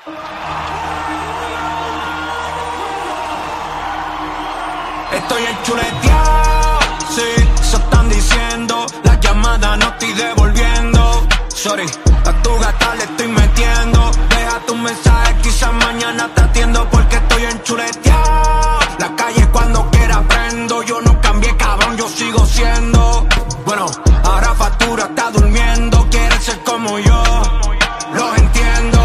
Estoy enchuleteado, sí, eso están diciendo. Las llamadas no estoy devolviendo. Sorry, a tu gata le estoy metiendo. Deja tu mensaje, quizás mañana te atiendo porque estoy enchuleteado. La calle cuando quiera prendo. Yo no cambié, cabrón, yo sigo siendo. Bueno, ahora factura, está durmiendo. Quiere ser como yo, lo entiendo.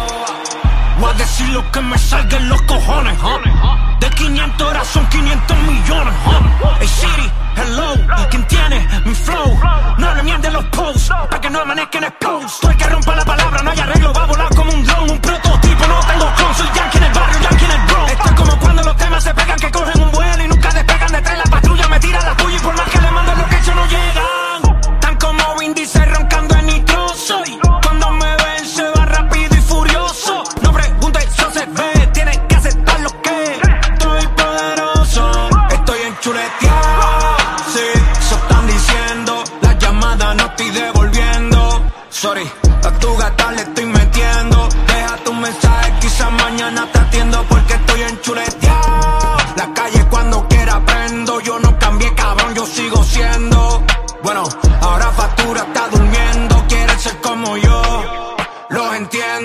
Voy a decir lo que me salga en los cojones, De 500 horas son 500 millones, Hey Siri, hello, ¿quién tiene mi flow? No hable mierda de los posts, pa' que no amanezca en expose. Tú el que rompa la palabra, no hay arreglo, va a volar como un dron. Un prototipo, no tengo clon, soy yankee en el barrio, yankee en el bro. Esto es como cuando los temas se pegan, que cogen un vuelo y nunca despegan. Detrás la patrulla me tira la tuya y por más que le mando lo que hecho no llegan. Tan como Vin Diesel roncando en nitro soy. Cuando me ven se va rápido y furioso. No preguntes, eso se ve, tienes que aceptar lo que estoy poderoso. Estoy enchuleteado, sí, eso están diciendo. Las llamadas no estoy devolviendo. Sorry, a tu gata le estoy metiendo. Deja tu mensaje, quizás mañana te atiendo porque estoy enchuleteado. La calle cuando quiera prendo. Yo no cambié, cabrón, yo sigo siendo. Bueno, ahora factura, está durmiendo. Quiere ser como yo, lo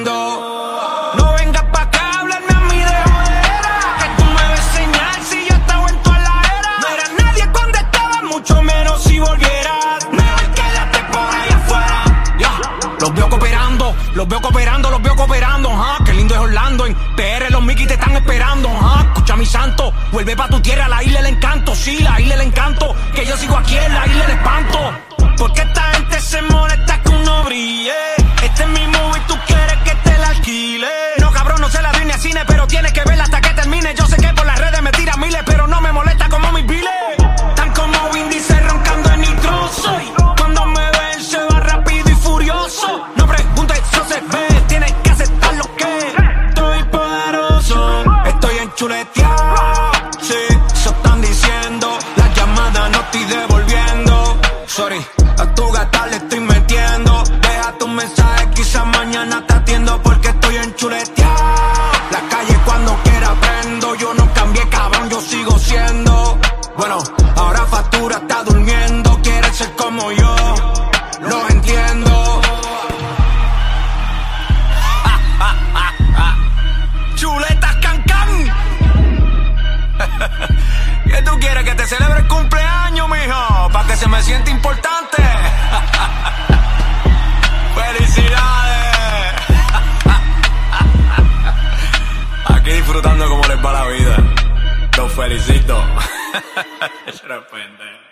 entiendo. No vengas pa' acá, hablarme a mí de jodera. Que tú me ves señal si yo estaba en toda la era. No era nadie cuando estaba, mucho menos si volvieras. Mejor quédate por ahí afuera. Los veo cooperando, los veo cooperando, los veo cooperando, Qué lindo es Orlando, en PR los Mickey te están esperando, Escucha mi santo, vuelve pa' tu tierra, la isla del encanto. Sí, la isla del encanto, que yo sigo aquí en la isla del espanto. Porque esta gente se molesta que uno brille. Este es mi movie, tú quieres que te la alquile. No, cabrón, no se la vi ni a cine, pero tienes que verla hasta que termine. Yo sé que por las redes me tiran miles, pero no me molesta como mis biles. Tan como Vin Diesel roncando en nitro soy. Cuando me ven se va rápido y furioso. No preguntes, eso se ve, tienes que aceptar lo que estoy poderoso. Estoy enchuleteado, sí, eso están diciendo. Las llamadas no estoy devolviendo. Sorry, a tu gata le estoy metiendo. Deja tu mensaje, quizás mañana te atiendo porque estoy enchuleteado. La calle cuando quiera prendo. Yo no cambié, cabrón, yo sigo siendo. Bueno, ahora factura, está durmiendo. Quiere ser como yo, lo entiendo. Chuletas cancán. ¿Qué tú quieres? Que te celebre el cumpleaños, mijo, para que se me sienta importante. ¡Felicidades! Aquí disfrutando como les va la vida. Los felicito. Yo era pendejo.